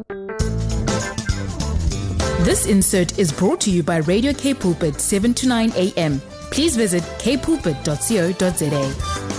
This insert is brought to you by Radio K Pulpit 7 to 9 a.m. Please visit kpulpit.co.za.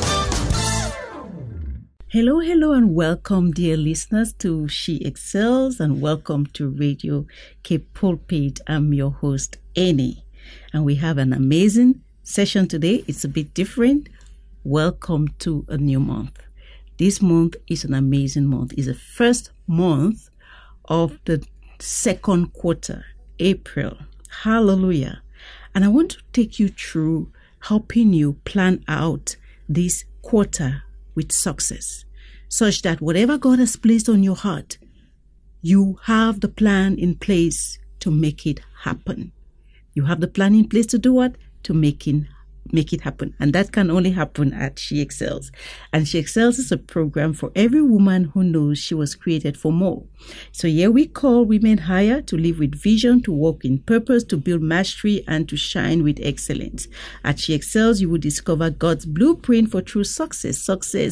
Hello, and welcome, dear listeners, to She Excels, and welcome to Radio K Pulpit. I'm your host, Annie, and we have an amazing session today. It's a bit different. Welcome to a new month. This month is an amazing month. It's the first month of the second quarter, April. Hallelujah. And I want to take you through helping you plan out this quarter with success, such that whatever God has placed on your heart, you have the plan in place to make it happen. You have the plan in place to do what? To make it happen. And that can only happen at She Excels. And She Excels is a program for every woman who knows she was created for more. So here we call women higher to live with vision, to walk in purpose, to build mastery, and to shine with excellence. At She Excels, you will discover God's blueprint for true success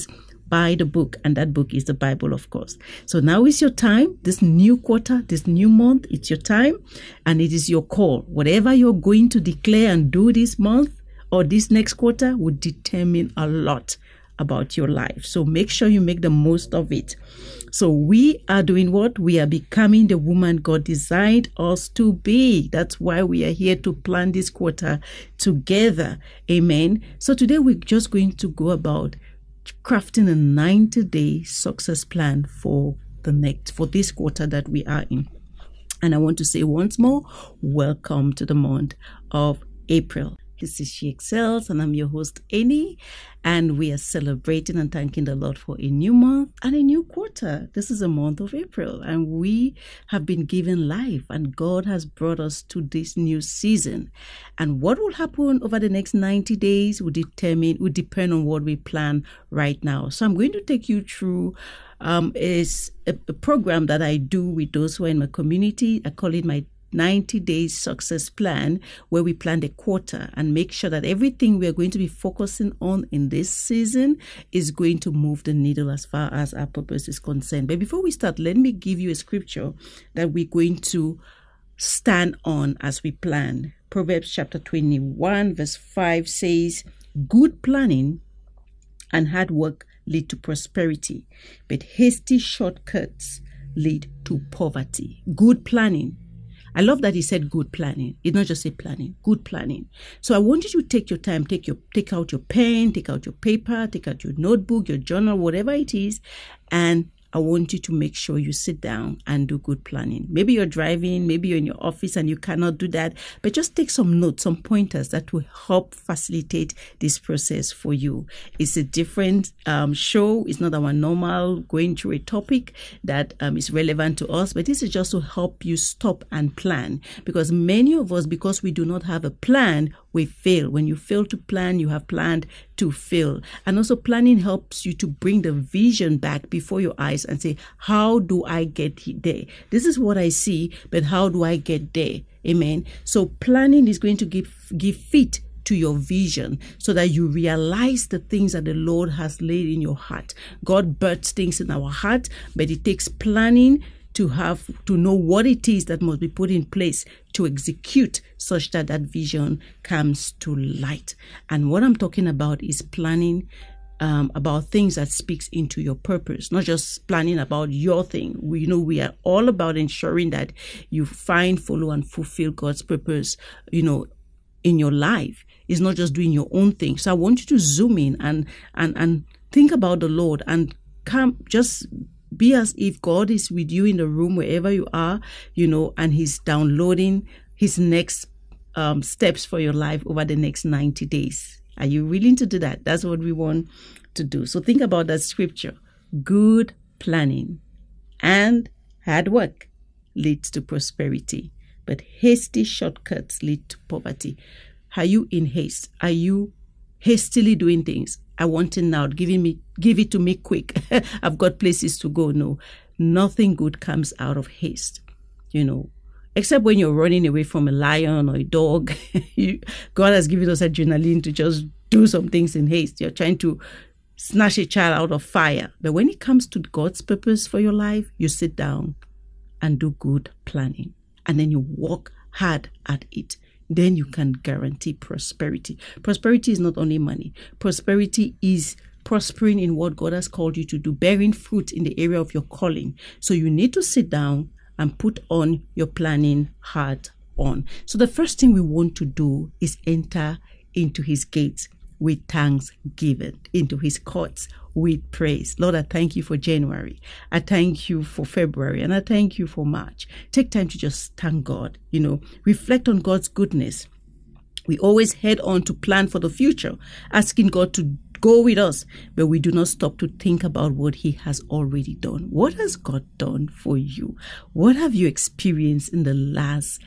by the book, and that book is the Bible, of course. So now is your time. This new quarter, this new month, it's your time, and it is your call. Whatever you're going to declare and do this month or this next quarter would determine a lot about your life. So make sure you make the most of it. So we are doing what? We are becoming the woman God designed us to be. That's why we are here to plan this quarter together. Amen. So today we're just going to go about crafting a 90-day success plan for this quarter that we are in. And I want to say once more, welcome to the month of April. This is She Excels, and I'm your host, Annie, and we are celebrating and thanking the Lord for a new month and a new quarter. This is a month of April, and we have been given life, and God has brought us to this new season. And what will happen over the next 90 days will depend on what we plan right now. So I'm going to take you through is a program that I do with those who are in my community. I call it my 90 days success plan, where we plan the quarter and make sure that everything we are going to be focusing on in this season is going to move the needle as far as our purpose is concerned. But before we start, let me give you a scripture that we're going to stand on as we plan. Proverbs chapter 21 verse 5 says, "Good planning and hard work lead to prosperity, but hasty shortcuts lead to poverty." Good planning. I love that he said good planning. It's not just say planning, good planning. So I want you to take your time, take out your pen, take out your paper, take out your notebook, your journal, whatever it is, and I want you to make sure you sit down and do good planning. Maybe you're driving, maybe you're in your office and you cannot do that, but just take some notes, some pointers that will help facilitate this process for you. It's a different show. It's not our normal going through a topic that is relevant to us, but this is just to help you stop and plan. Because many of us, because we do not have a plan, we fail. When you fail to plan, you have planned to fail. And also planning helps you to bring the vision back before your eyes and say, how do I get there? This is what I see, but how do I get there? Amen. So planning is going to give feet to your vision so that you realize the things that the Lord has laid in your heart. God births things in our heart, but it takes planning to know what it is that must be put in place to execute such that that vision comes to light. And what I'm talking about is planning about things that speaks into your purpose, not just planning about your thing. We are all about ensuring that you find, follow, and fulfill God's purpose, in your life. It's not just doing your own thing. So I want you to zoom in and think about the Lord and just be as if God is with you in the room wherever you are, and He's downloading His next steps for your life over the next 90 days. Are you willing to do that? That's what we want to do. So think about that scripture. Good planning and hard work leads to prosperity, but hasty shortcuts lead to poverty. Are you in haste? Are you hastily doing things? I want it now. Give it to me quick. I've got places to go. No, nothing good comes out of haste, except when you're running away from a lion or a dog. God has given us adrenaline to just do some things in haste. You're trying to snatch a child out of fire. But when it comes to God's purpose for your life, you sit down and do good planning. And then you work hard at it. Then you can guarantee prosperity. Prosperity is not only money. Prosperity is prospering in what God has called you to do, bearing fruit in the area of your calling. So you need to sit down and put on your planning hat on. So the first thing we want to do is enter into his gates with thanksgiving, into his courts with praise. Lord, I thank you for January. I thank you for February, and I thank you for March. Take time to just thank God, reflect on God's goodness. We always head on to plan for the future, asking God to go with us, but we do not stop to think about what he has already done. What has God done for you? What have you experienced in the last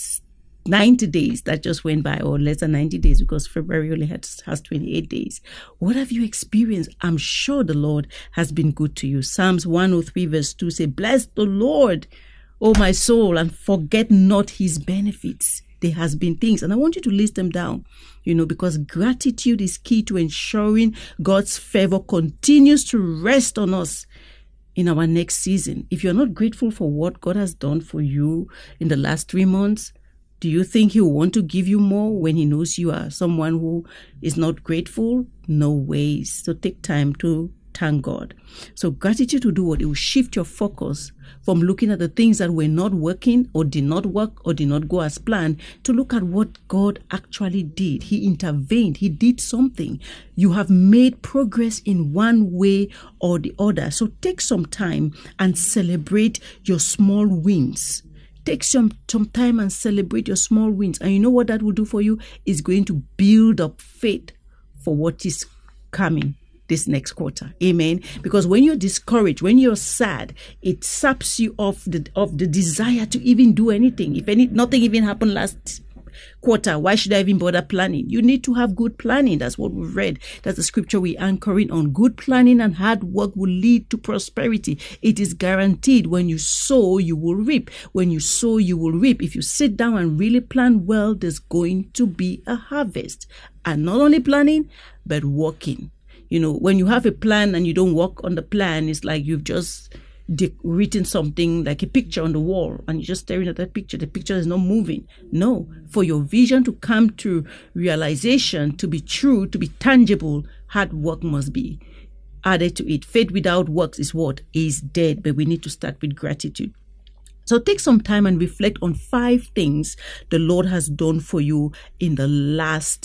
90 days that just went by, or less than 90 days, because February only has 28 days. What have you experienced? I'm sure the Lord has been good to you. Psalms 103 verse 2 say, bless the Lord, O my soul, and forget not his benefits. There has been things, and I want you to list them down, because gratitude is key to ensuring God's favor continues to rest on us in our next season. If you're not grateful for what God has done for you in the last 3 months, do you think he will want to give you more when he knows you are someone who is not grateful? No ways. So take time to thank God. So gratitude will do what? It will shift your focus from looking at the things that were not working or did not work or did not go as planned to look at what God actually did. He intervened. He did something. You have made progress in one way or the other. So take some time and celebrate your small wins. Take some time and celebrate your small wins. And you know what that will do for you? It's going to build up faith for what is coming this next quarter. Amen. Because when you're discouraged, when you're sad, it saps you of the desire to even do anything. If nothing even happened last quarter, why should I even bother planning? You need to have good planning. That's what we've read. That's the scripture we're anchoring on. Good planning and hard work will lead to prosperity. It is guaranteed. When you sow, you will reap. When you sow, you will reap. If you sit down and really plan well, there's going to be a harvest. And not only planning, but working. When you have a plan and you don't work on the plan, it's like you've just written something like a picture on the wall and you're just staring at that picture. The picture is not moving. No, for your vision to come to realization, to be true, to be tangible, hard work must be added to it. Faith without works is what? Is dead. But we need to start with gratitude. So take some time and reflect on 5 things the Lord has done for you in the last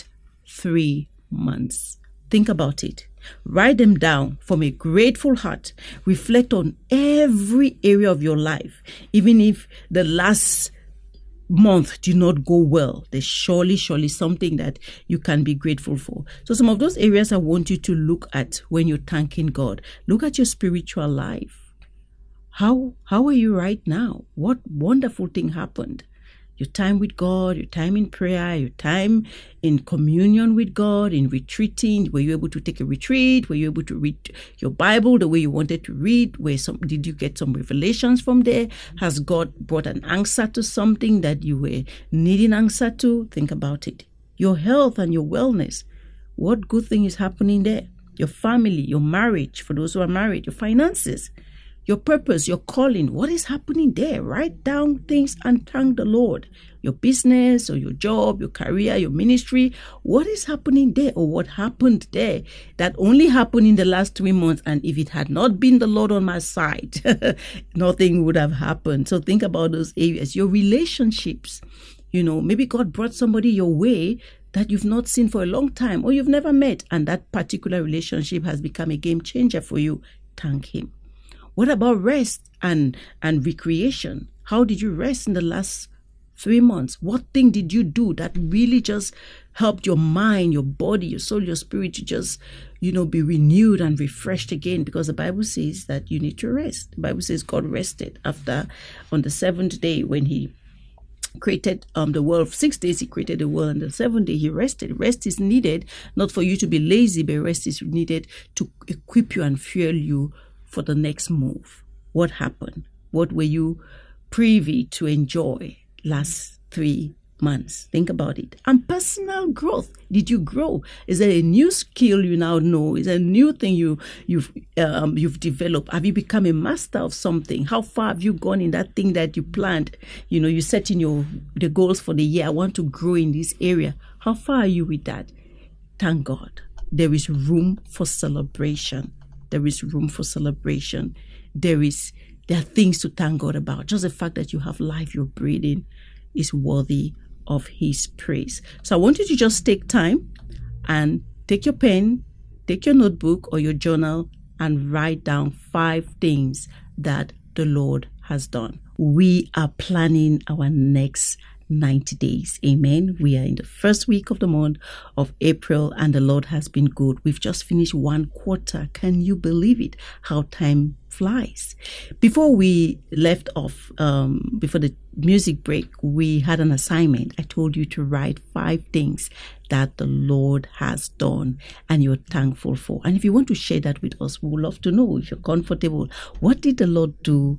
3 months. Think about it. Write them down from a grateful heart. Reflect on every area of your life. Even if the last month did not go well, there's surely something that you can be grateful for. So some of those areas I want you to look at when you're thanking God. Look at your spiritual life. How are you right now? What wonderful thing happened? Your time with God, your time in prayer, your time in communion with God, in retreating. Were you able to take a retreat? Were you able to read your Bible the way you wanted to read? Did you get some revelations from there? Has God brought an answer to something that you were needing answer to? Think about it. Your health and your wellness. What good thing is happening there? Your family, your marriage, for those who are married, your finances. Your purpose, your calling, what is happening there? Write down things and thank the Lord. Your business or your job, your career, your ministry, what is happening there or what happened there that only happened in the last 3 months? And if it had not been the Lord on my side, nothing would have happened. So think about those areas. Your relationships, maybe God brought somebody your way that you've not seen for a long time or you've never met. And that particular relationship has become a game changer for you. Thank Him. What about rest and recreation? How did you rest in the last 3 months? What thing did you do that really just helped your mind, your body, your soul, your spirit to just, be renewed and refreshed again? Because the Bible says that you need to rest. The Bible says God rested on the 7th day when He created the world. 6 days He created the world, and the 7th day He rested. Rest is needed, not for you to be lazy, but rest is needed to equip you and fuel you for the next move. What happened? What were you privy to enjoy last 3 months. Think about it. And personal growth. Did you grow? Is there a new skill you now know? Is there a new thing you've developed? Have you become a master of something? How far have you gone in that thing that you planned? You set in the goals for the year. I want to grow in this area. How far are you with that? Thank God. There is room for celebration. There is room for celebration. There are things to thank God about. Just the fact that you have life, you're breathing, is worthy of His praise. So I want you to just take time and take your pen, take your notebook or your journal and write down 5 things that the Lord has done. We are planning our next 90 days. Amen. We are in the first week of the month of April and the Lord has been good. We've just finished 1 quarter. Can you believe it? How time flies. Before we left off, before the music break, we had an assignment. I told you to write 5 things that the Lord has done and you're thankful for. And if you want to share that with us, we would love to know. If you're comfortable, what did the Lord do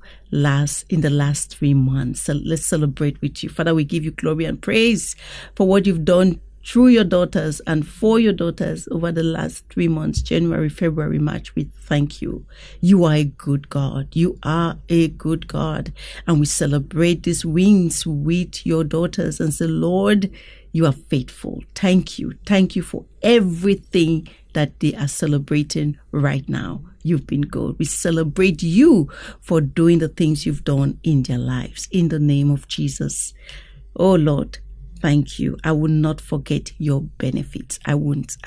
in the last 3 months? So let's celebrate with you. Father, we give you glory and praise for what you've done through your daughters and for your daughters over the last 3 months, January, February, March. We thank you. You are a good God. You are a good God. And we celebrate these wins with your daughters and say, Lord, you are faithful. Thank you. Thank you for everything that they are celebrating right now. You've been good. We celebrate you for doing the things you've done in their lives. In the name of Jesus. Oh, Lord, thank you. I will not forget your benefits. I won't.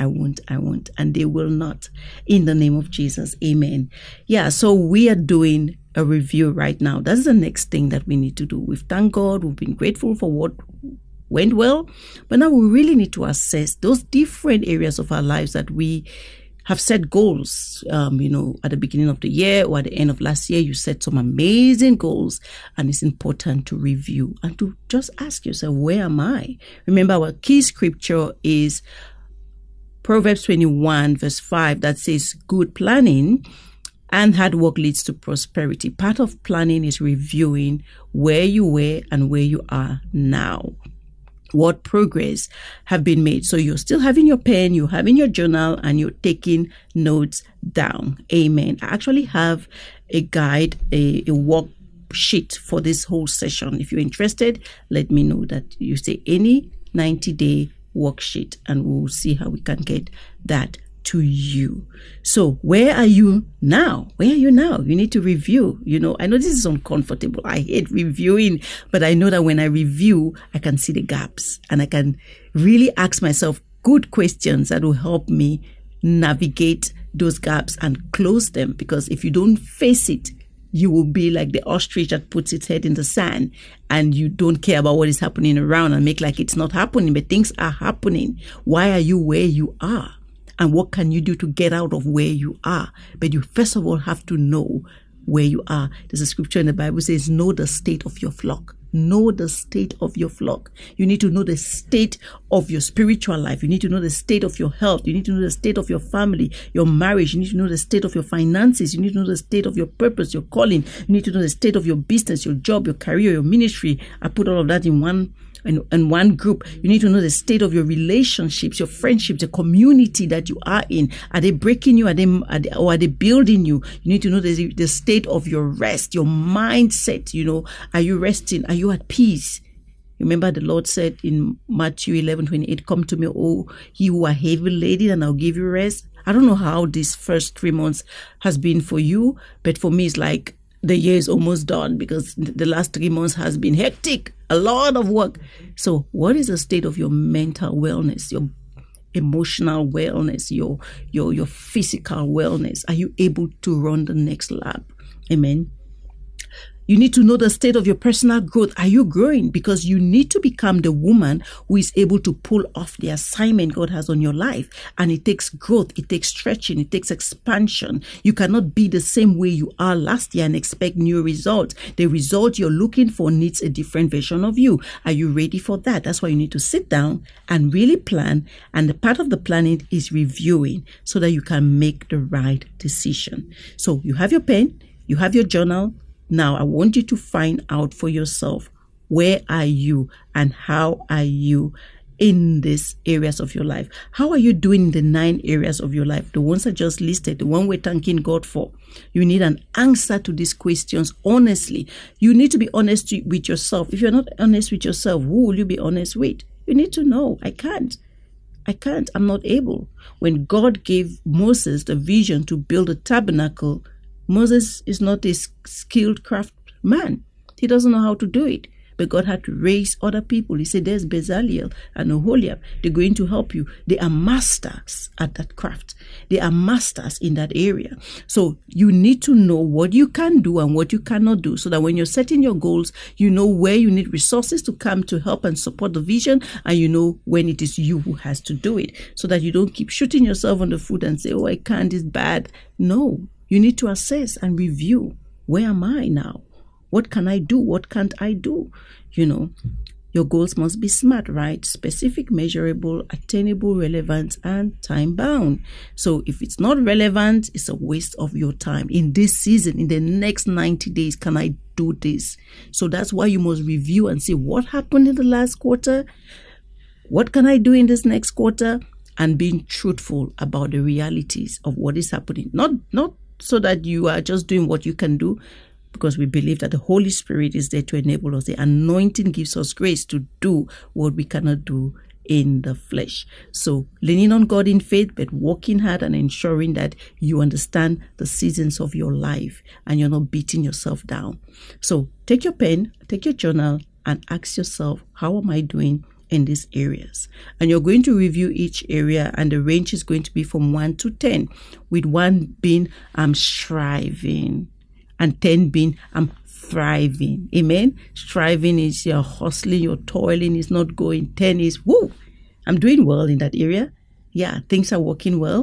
And they will not. In the name of Jesus. Amen. Yeah, so we are doing a review right now. That's the next thing that we need to do. We've thanked God. We've been grateful for what went well. But now we really need to assess those different areas of our lives that we have set goals. At the beginning of the year or at the end of last year, you set some amazing goals, and it's important to review and to just ask yourself, where am I? Remember, our key scripture is Proverbs 21 verse 5 that says, good planning and hard work leads to prosperity. Part of planning is reviewing where you were and where you are now. What progress have been made. So you're still having your pen, you're having your journal, and you're taking notes down. Amen. I actually have a guide, a worksheet for this whole session. If you're interested, let me know that you say any 90-day worksheet, and we'll see how we can get that to you. So where are you now? Where are you now? You need to review. I know this is uncomfortable. I hate reviewing, but I know that when I review, I can see the gaps and I can really ask myself good questions that will help me navigate those gaps and close them. Because if you don't face it, you will be like the ostrich that puts its head in the sand and you don't care about what is happening around and make like it's not happening, but things are happening. Why are you where you are? And what can you do to get out of where you are? But you first of all have to know where you are. There's a scripture in the Bible that says, know the state of your flock. Know the state of your flock. You need to know the state of your spiritual life. You need to know the state of your health. You need to know the state of your family, your marriage. You need to know the state of your finances. You need to know the state of your purpose, your calling. You need to know the state of your business, your job, your career, your ministry. I put all of that in one group. You need to know the state of your relationships, your friendships, the community that you are in. Are they breaking you? Are they building you? You need to know the state of your rest, your mindset. Are you resting? Are you at peace? Remember the Lord said in Matthew 11:28, come to me, oh, ye who are heavy laden, and I'll give you rest. I don't know how this first 3 months has been for you, but for me, it's like the year is almost done because the last 3 months has been hectic, a lot of work. So what is the state of your mental wellness, your emotional wellness, your physical wellness? Are you able to run the next lap? Amen. You need to know the state of your personal growth. Are you growing? Because you need to become the woman who is able to pull off the assignment God has on your life. And it takes growth. It takes stretching. It takes expansion. You cannot be the same way you are last year and expect new results. The result you're looking for needs a different version of you. Are you ready for that? That's why you need to sit down and really plan. And the part of the planning is reviewing so that you can make the right decision. So you have your pen, you have your journal. Now, I want you to find out for yourself Where are you and how are you in these areas of your life? How are you doing in the 9 areas of your life? The ones I just listed, the one we're thanking God for. You need an answer to these questions honestly. You need to be honest with yourself. If you're not honest with yourself, who will you be honest with? You need to know, I can't. I'm not able. When God gave Moses the vision to build a tabernacle, Moses is not a skilled craftsman. He doesn't know how to do it. But God had to raise other people. He said, there's Bezalel and Oholiab. They're going to help you. They are masters at that craft. They are masters in that area. So you need to know what you can do and what you cannot do, so that when you're setting your goals, you know where you need resources to come to help and support the vision, and you know when it is you who has to do it, so that you don't keep shooting yourself on the foot and say, oh, I can't, it's bad. No, you need to assess and review. Where am I now? What can I do? What can't I do? You know, your goals must be SMART, right? Specific, measurable, attainable, relevant, and time-bound. So if it's not relevant, it's a waste of your time. In this season, in the next 90 days, can I do this? So that's why you must review and see what happened in the last quarter. What can I do in this next quarter? And being truthful about the realities of what is happening. Not so that you are just doing what you can do, because we believe that the Holy Spirit is there to enable us. The anointing gives us grace to do what we cannot do in the flesh. So leaning on God in faith, but working hard and ensuring that you understand the seasons of your life and you're not beating yourself down. So take your pen, take your journal, and ask yourself, how am I doing in these areas? And you're going to review each area, and the range is going to be from 1 to 10, with 1 being I'm striving, and 10 being I'm thriving. Amen. Striving is you're hustling, you're toiling, is not going. 10 is, whoo, I'm doing well in that area. Yeah, things are working well.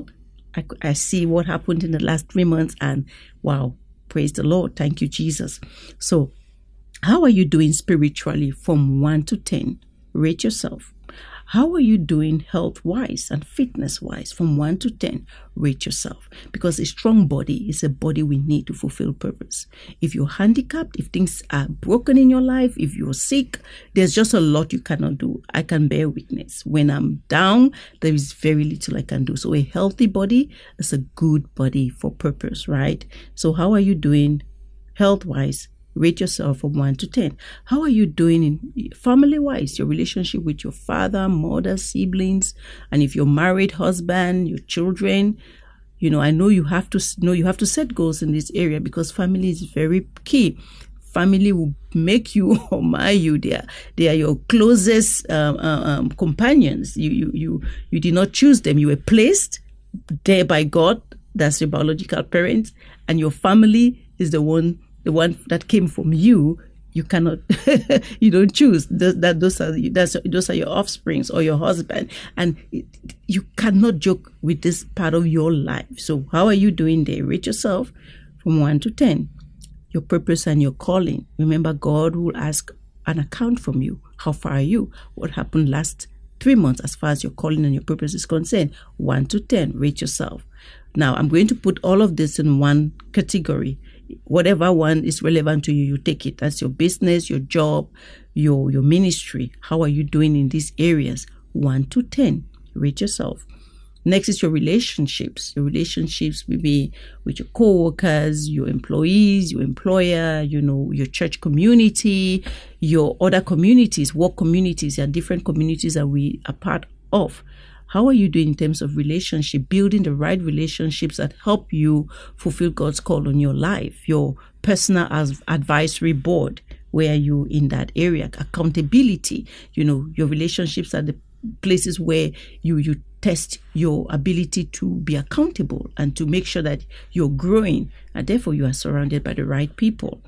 I see what happened in the last 3 months, and wow, praise the Lord. Thank you, Jesus. So how are you doing spiritually from 1 to 10? Rate yourself. How are you doing health-wise and fitness-wise from 1 to 10? Rate yourself. Because a strong body is a body we need to fulfill purpose. If you're handicapped, if things are broken in your life, if you're sick, there's just a lot you cannot do. I can bear witness. When I'm down, there is very little I can do. So a healthy body is a good body for purpose, right? So how are you doing health-wise? Rate yourself from 1 to 10. How are you doing in family-wise? Your relationship with your father, mother, siblings, and if you're married, husband, your children. You know, I know you have to set goals in this area, because family is very key. Family will make you or mar you. They are your closest companions. You did not choose them. You were placed there by God. That's your biological parents, and your family is the one that came from you. You cannot, you don't choose. Those are your offsprings or your husband, and you cannot joke with this part of your life. So how are you doing there? Rate yourself from 1 to 10. Your purpose and your calling. Remember, God will ask an account from you. How far are you? What happened last 3 months as far as your calling and your purpose is concerned? 1 to 10. Rate yourself. Now, I'm going to put all of this in one category. Whatever one is relevant to you, you take it. That's your business, your job, your ministry. How are you doing in these areas? 1 to 10. Rate yourself. Next is your relationships. Your relationships will be with your co-workers, your employees, your employer, your church community, your other communities, work communities. There are different communities that we are part of. How are you doing in terms of relationship, building the right relationships that help you fulfill God's call on your life? Your personal advisory board, where are you in that area? Accountability, your relationships are the places where you test your ability to be accountable and to make sure that you're growing, and therefore you are surrounded by the right people.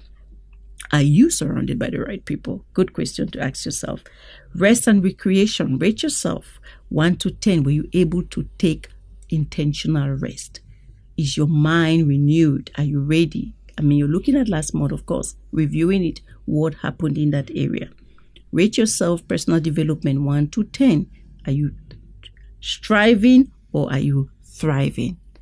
Are you surrounded by the right people? Good question to ask yourself. Rest and recreation. Rate yourself 1 to 10. Were you able to take intentional rest? Is your mind renewed? Are you ready? You're looking at last month, of course, reviewing it. What happened in that area? Rate yourself personal development 1 to 10. Are you striving or are you thriving?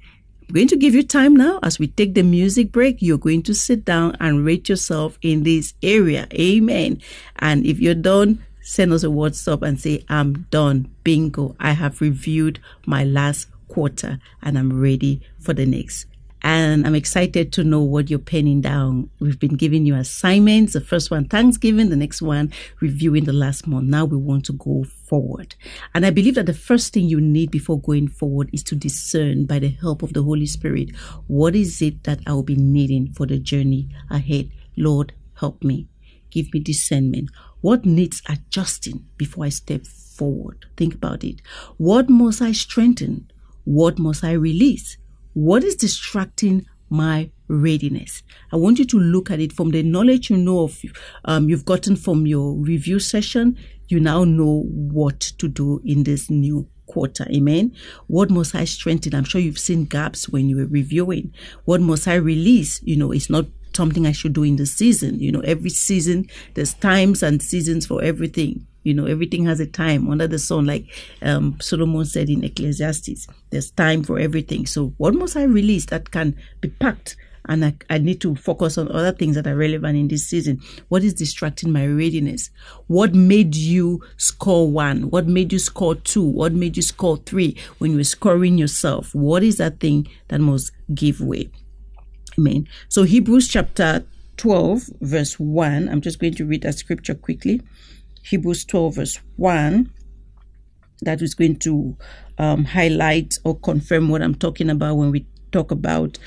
I'm going to give you time now. As we take the music break, you're going to sit down and rate yourself in this area. Amen. And if you're done, send us a WhatsApp and say, I'm done. Bingo. I have reviewed my last quarter and I'm ready for the next. And I'm excited to know what you're penning down. We've been giving you assignments. The first one, Thanksgiving. The next one, reviewing the last month. Now we want to go forward. And I believe that the first thing you need before going forward is to discern by the help of the Holy Spirit. What is it that I will be needing for the journey ahead? Lord, help me. Give me discernment. What needs adjusting before I step forward? Think about it. What must I strengthen? What must I release? What is distracting my readiness? I want you to look at it from the knowledge you know of, you've gotten from your review session. You now know what to do in this new quarter. Amen. What must I strengthen? I'm sure you've seen gaps when you were reviewing. What must I release? It's not something I should do in the season. Every season, there's times and seasons for everything. Everything has a time under the sun, like Solomon said in Ecclesiastes. There's time for everything. So what must I release that can be packed? And I need to focus on other things that are relevant in this season. What is distracting my readiness? What made you score 1? What made you score 2? What made you score 3 when you were scoring yourself? What is that thing that must give way? Amen. So Hebrews chapter 12, verse 1. I'm just going to read that scripture quickly. Hebrews 12 verse 1, that is going to highlight or confirm what I'm talking about when we talk about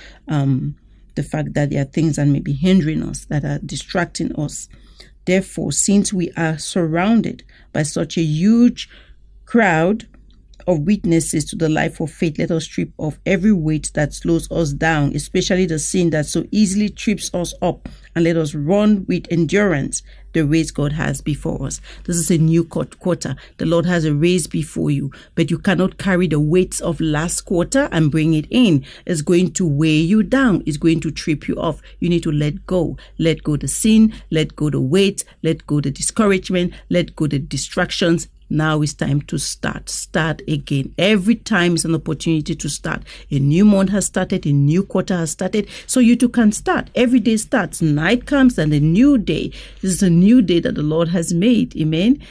the fact that there are things that may be hindering us, that are distracting us. Therefore, since we are surrounded by such a huge crowd of witnesses to the life of faith, let us strip off every weight that slows us down, especially the sin that so easily trips us up, and let us run with endurance the race God has before us. This is a new quarter. The Lord has a race before you, but you cannot carry the weights of last quarter and bring it in. It's going to weigh you down. It's going to trip you off. You need to let go. Let go the sin, let go the weight, let go the discouragement, let go the distractions. Now it's time to start. Start again. Every time is an opportunity to start. A new month has started. A new quarter has started. So you too can start. Every day starts. Night comes and a new day. This is a new day that the Lord has made. Amen.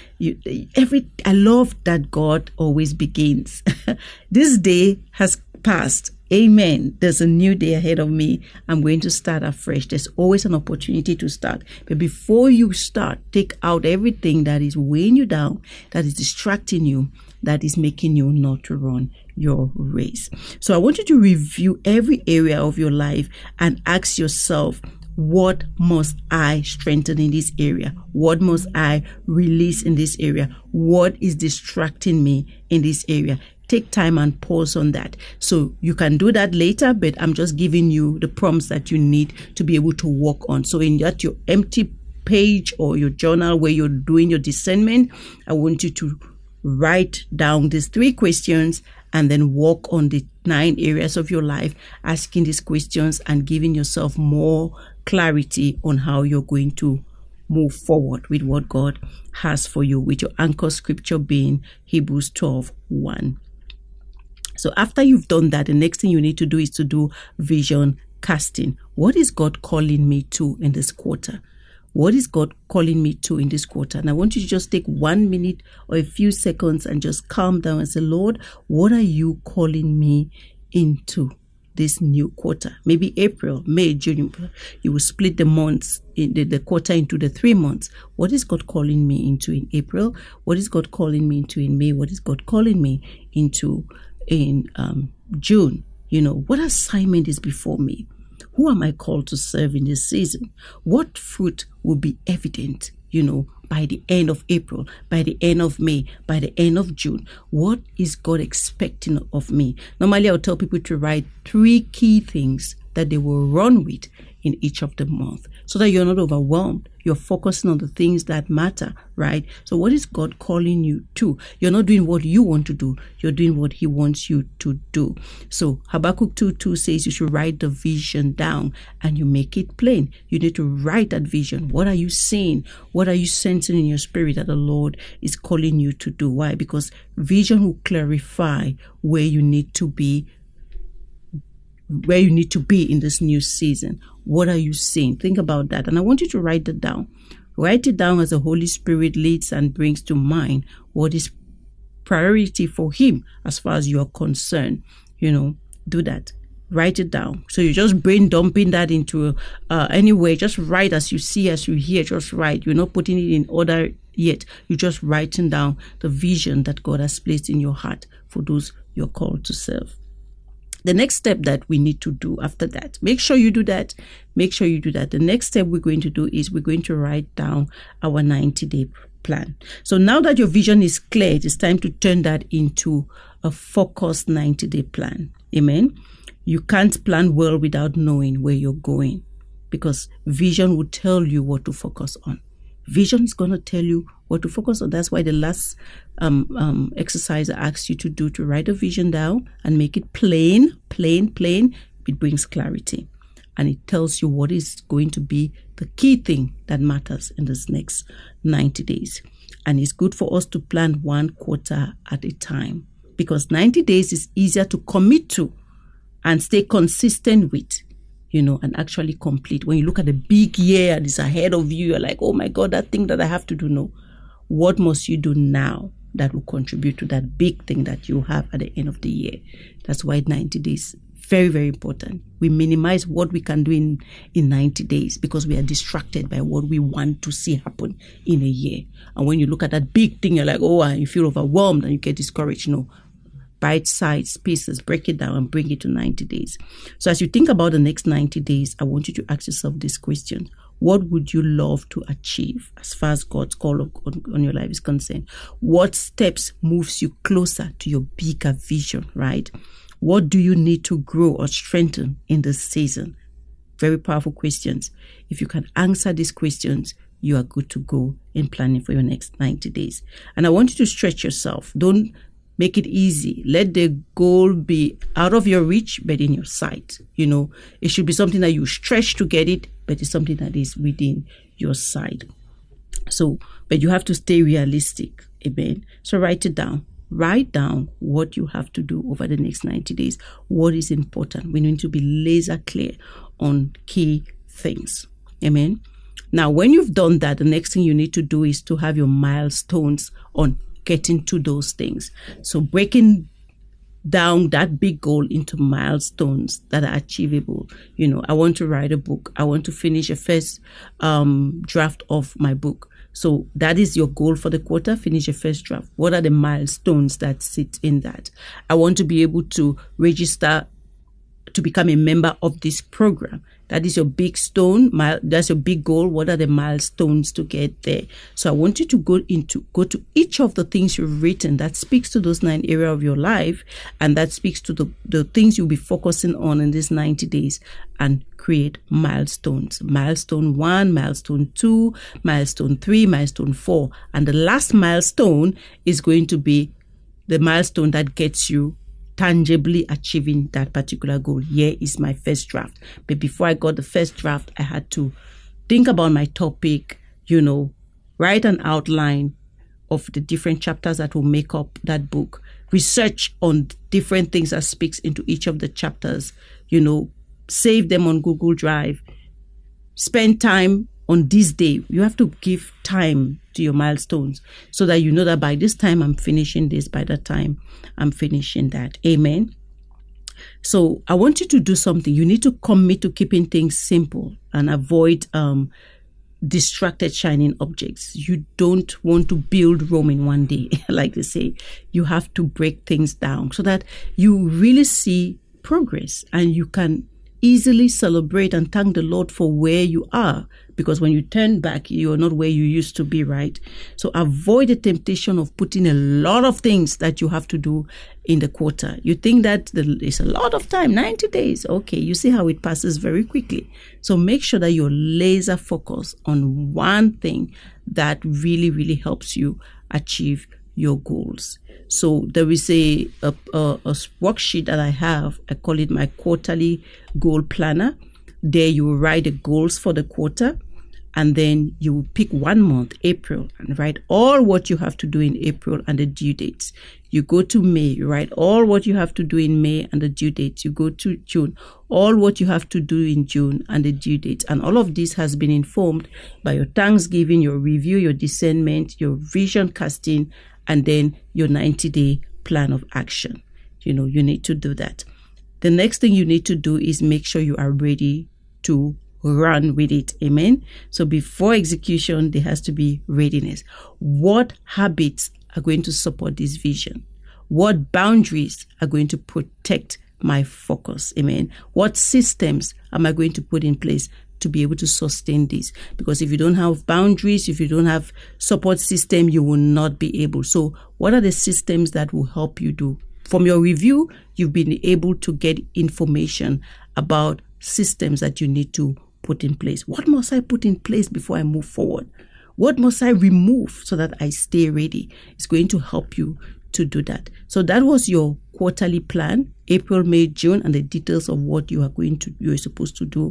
I love that God always begins. This day has passed. Amen. There's a new day ahead of me. I'm going to start afresh. There's always an opportunity to start. But before you start, take out everything that is weighing you down, that is distracting you, that is making you not to run your race. So I want you to review every area of your life and ask yourself, what must I strengthen in this area? What must I release in this area? What is distracting me in this area? Take time and pause on that. So you can do that later, but I'm just giving you the prompts that you need to be able to work on. So in that your empty page or your journal where you're doing your discernment, I want you to write down these 3 questions and then work on the 9 areas of your life, asking these questions and giving yourself more clarity on how you're going to move forward with what God has for you, with your anchor scripture being Hebrews 12:1. So after you've done that, the next thing you need to do is to do vision casting. What is God calling me to in this quarter? What is God calling me to in this quarter? And I want you to just take 1 minute or a few seconds and just calm down and say, Lord, what are you calling me into this new quarter? Maybe April, May, June. You will split the months, in the quarter into the 3 months. What is God calling me into in April? What is God calling me into in May? What is God calling me into in June? What assignment is before me? Who am I called to serve in this season? What fruit will be evident, by the end of April, by the end of May, by the end of June? What is God expecting of me? Normally, I'll tell people to write 3 key things that they will run with in each of the month so that you're not overwhelmed. You're focusing on the things that matter, right? So what is God calling you to? You're not doing what you want to do. You're doing what He wants you to do. So Habakkuk 2:2 says you should write the vision down and you make it plain. You need to write that vision. What are you seeing? What are you sensing in your spirit that the Lord is calling you to do? Why? Because vision will clarify where you need to be where you need to be in this new season. What are you seeing? Think about that. And I want you to write it down. Write it down as the Holy Spirit leads and brings to mind what is priority for Him as far as you are concerned. Do that. Write it down. So you're just brain dumping that into anyway. Just write as you see, as you hear. Just write. You're not putting it in order yet. You're just writing down the vision that God has placed in your heart for those you're called to serve. The next step that we need to do after that, make sure you do that. The next step we're going to do is we're going to write down our 90-day plan. So now that your vision is clear, it's time to turn that into a focused 90-day plan. Amen. You can't plan well without knowing where you're going, because vision will tell you what to focus on. Vision is going to tell you what to focus on. That's why the last exercise I asked you to do, to write a vision down and make it plain. It brings clarity, and it tells you what is going to be the key thing that matters in this next 90 days. And it's good for us to plan 1 quarter at a time, because 90 days is easier to commit to and stay consistent with, and actually complete. When you look at the big year and it's ahead of you, you're like, oh my God, that thing that I have to do. No. What must you do now that will contribute to that big thing that you have at the end of the year? That's why 90 days, very, very important. We minimize what we can do in 90 days because we are distracted by what we want to see happen in a year. And when you look at that big thing, you're like, oh, and you feel overwhelmed and you get discouraged. No. Bite-sized pieces, break it down and bring it to 90 days. So as you think about the next 90 days, I want you to ask yourself this question. What would you love to achieve as far as God's call on your life is concerned? What steps moves you closer to your bigger vision, right? What do you need to grow or strengthen in this season? Very powerful questions. If you can answer these questions, you are good to go in planning for your next 90 days. And I want you to stretch yourself. Don't make it easy. Let the goal be out of your reach, but in your sight. It should be something that you stretch to get it, but it's something that is within your sight. So, but you have to stay realistic. Amen. So write it down. Write down what you have to do over the next 90 days. What is important? We need to be laser clear on key things. Amen. Now, when you've done that, the next thing you need to do is to have your milestones on getting to those things. So breaking down that big goal into milestones that are achievable. I want to write a book. I want to finish a first draft of my book. So that is your goal for the quarter. Finish a first draft. What are the milestones that sit in that? I want to be able to register to become a member of this program. That is your big stone. That's your big goal. What are the milestones to get there? So I want you to go to each of the things you've written that speaks to those 9 areas of your life, and that speaks to the things you'll be focusing on in these 90 days, and create milestones. Milestone 1, milestone 2, milestone 3, milestone 4. And the last milestone is going to be the milestone that gets you tangibly achieving that particular goal. Here is my first draft. But before I got the first draft, I had to think about my topic, write an outline of the different chapters that will make up that book, research on different things that speaks into each of the chapters, save them on Google Drive, spend time on this day. You have to give time to your milestones so that you know that by this time I'm finishing this, by that time I'm finishing that. Amen. So I want you to do something. You need to commit to keeping things simple and avoid distracted shining objects. You don't want to build Rome in one day, like they say. You have to break things down so that you really see progress and you can easily celebrate and thank the Lord for where you are, because when you turn back, you are not where you used to be, right? So avoid the temptation of putting a lot of things that you have to do in the quarter. You think that it's a lot of time, 90 days. Okay, you see how it passes very quickly. So make sure that you're laser focused on one thing that really, really helps you achieve your goals. So there is a worksheet that I have. I call it my quarterly goal planner. There you will write the goals for the quarter, And then you will pick 1 month, April, and write all what you have to do in April and the due dates. You go to May, you write all what you have to do in May and the due dates. You go to June, all what you have to do in June and the due dates. And all of this has been informed by your Thanksgiving, your review, your discernment, your vision casting, and then your 90-day plan of action. You need to do that. The next thing you need to do is make sure you are ready to run with it. Amen. So before execution, there has to be readiness. What habits are going to support this vision? What boundaries are going to protect my focus? Amen. What systems am I going to put in place to be able to sustain this? Because if you don't have boundaries, if you don't have support system, you will not be able. So what are the systems that will help you do? From your review, you've been able to get information about systems that you need to put in place. What must I put in place before I move forward? What must I remove so that I stay ready? It's going to help you to do that. So that was your quarterly plan, April, May, June, and the details of what you're supposed to do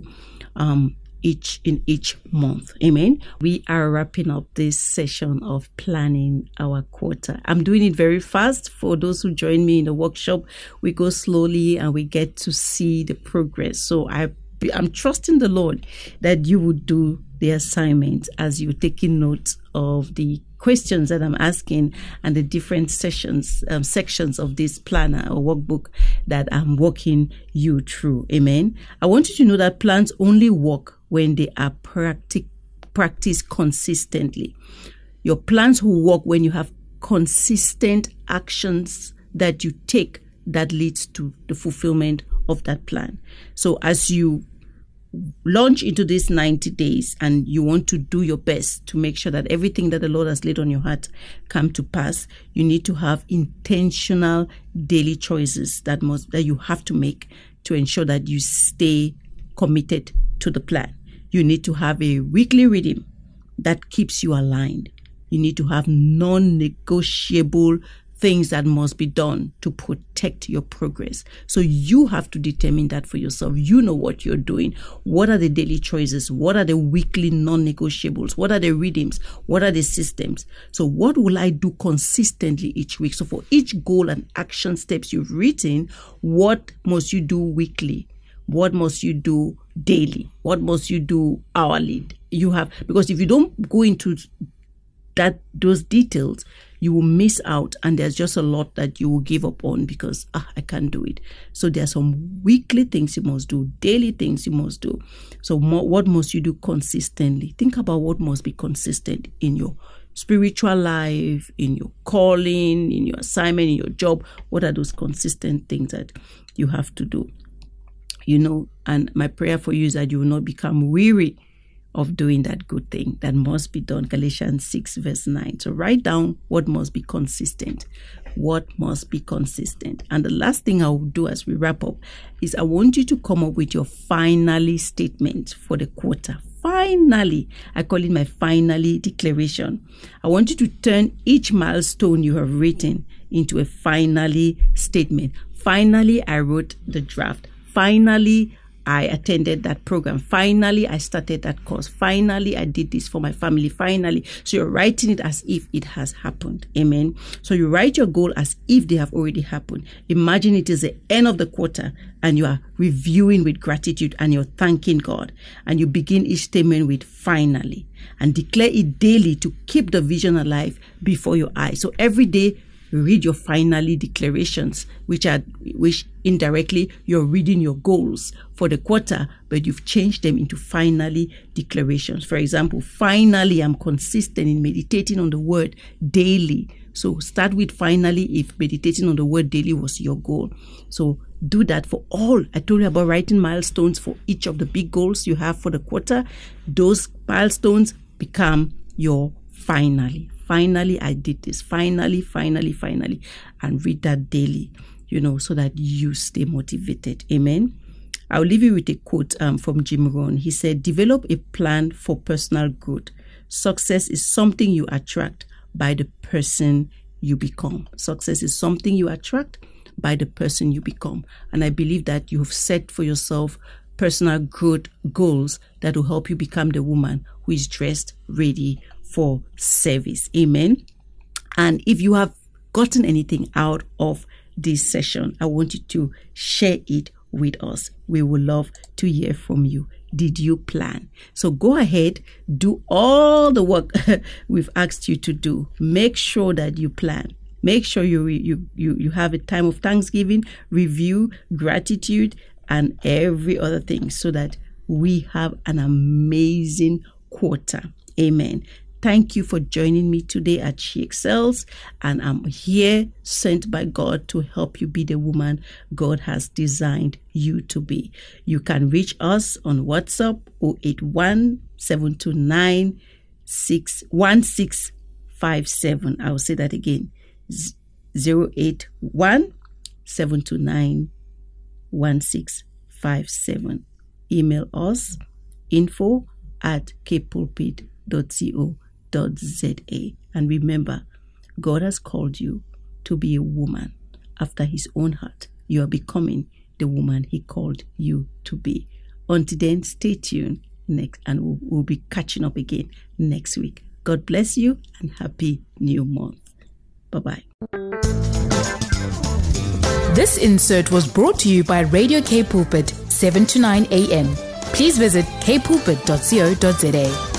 each month. Amen. We are wrapping up this session of planning our quarter. I'm doing it very fast. For those who join me in the workshop, we go slowly and we get to see the progress. So I'm trusting the Lord that you would do the assignment as you're taking note of the questions that I'm asking and the different sections of this planner or workbook that I'm walking you through. Amen. I want you to know that plans only work when they are practiced consistently. Your plans will work when you have consistent actions that you take that leads to the fulfillment of that plan. So as you launch into these 90 days and you want to do your best to make sure that everything that the Lord has laid on your heart come to pass, you need to have intentional daily choices that you have to make to ensure that you stay committed to the plan. You need to have a weekly rhythm that keeps you aligned. You need to have non-negotiable things that must be done to protect your progress. So you have to determine that for yourself. You know what you're doing. What are the daily choices? What are the weekly non-negotiables? What are the rhythms? What are the systems? So what will I do consistently each week? So for each goal and action steps you've written, what must you do weekly? What must you do daily? What must you do hourly? Because if you don't go into those details, you will miss out, and there's just a lot that you will give up on because I can't do it. So there are some weekly things you must do, daily things you must do. So what must you do consistently? Think about what must be consistent in your spiritual life, in your calling, in your assignment, in your job. What are those consistent things that you have to do? And my prayer for you is that you will not become weary of doing that good thing that must be done. Galatians 6 verse 9. So write down what must be consistent. What must be consistent. And the last thing I will do as we wrap up is I want you to come up with your finally statement for the quarter. Finally, I call it my finally declaration. I want you to turn each milestone you have written into a finally statement. Finally, I wrote the draft. Finally, I attended that program. Finally, I started that course. Finally, I did this for my family. Finally. So you're writing it as if it has happened. Amen. So you write your goal as if they have already happened. Imagine it is the end of the quarter and you are reviewing with gratitude and you're thanking God. And you begin each statement with finally and declare it daily to keep the vision alive before your eyes. So every day, read your finally declarations, which indirectly you're reading your goals for the quarter, but you've changed them into finally declarations. For example, finally, I'm consistent in meditating on the word daily. So start with finally if meditating on the word daily was your goal. So do that for all. I told you about writing milestones for each of the big goals you have for the quarter. Those milestones become your finally. Finally, I did this. Finally. And read that daily, so that you stay motivated. Amen. I'll leave you with a quote from Jim Rohn. He said, develop a plan for personal growth. Success is something you attract by the person you become. Success is something you attract by the person you become. And I believe that you have set for yourself personal growth goals that will help you become the woman who is dressed ready for service. Amen. And if you have gotten anything out of this session, I want you to share it with us. We would love to hear from you. Did you plan? So go ahead, do all the work we've asked you to do. Make sure that you plan. Make sure you have a time of thanksgiving, review, gratitude, and every other thing, so that we have an amazing quarter. Amen. Thank you for joining me today at She Excels, and I'm here sent by God to help you be the woman God has designed you to be. You can reach us on WhatsApp 081-729-1657. I'll say that again. 081-729-1657. Email us info@kpulpit.co.za. And remember, God has called you to be a woman after his own heart. You are becoming the woman he called you to be. Until then, stay tuned next, and we'll be catching up again next week. God bless you and happy new month. Bye-bye. This insert was brought to you by Radio K Pulpit, 7 to 9 a.m. Please visit kpulpit.co.za.